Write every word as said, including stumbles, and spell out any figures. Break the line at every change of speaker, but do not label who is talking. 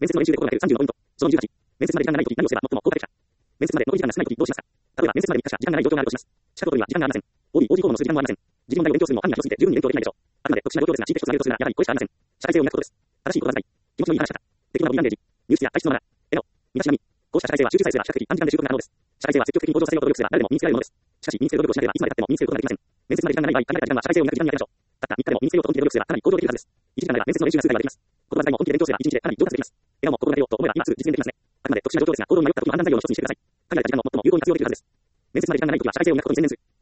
面接の練習で心がけるさんじゅうのポイント。そのにじゅうはち、面接まで時間がないとき何をすれば最も効果的か。面接まで残り時間が少ないときどうしますか。例えば面接までみっかしか時間がない状況があるとします。資格取りは時間がありません。オーディー、オージー コードのする時間もありません。自分問題を勉強するのも範囲が広すぎて十分に勉強できないでしょう。あくまで特殊な状況ですが、地域テストを投げるとするならやはりこれしかありません。社会性を磨くことです。正しいことはない。気持ちのいい話し方。適当なボディランゲージ。入室や退室のマナー。笑顔。身だしなみ。こうした社会性は集中さえすれば比較的短時間で習得が可能です。社会性は積極的に向上させようと努力すれば誰でも身につけられるものです。しかし身につける努力をしなければいつまで経っても身につけることができません。面接まで時間がない場合、限られた時間は社会性を磨く時間にあげましょう。たったみっかでも身につけようと本気で努力すればかなり向上できるはずです。いちじかんあれば面接の練習が数回はできます。言葉遣いも本気で勉強すればいちにちでかなり上達できます。笑顔も心がけようと思えば今すぐ実現できますね。あくまで特殊な状況ですが、行動に迷った時の判断材料の一つにしてください。限られた時間の最も有効に活用できるはずです。面接まで時間がない時は社会性を磨くことに専念する。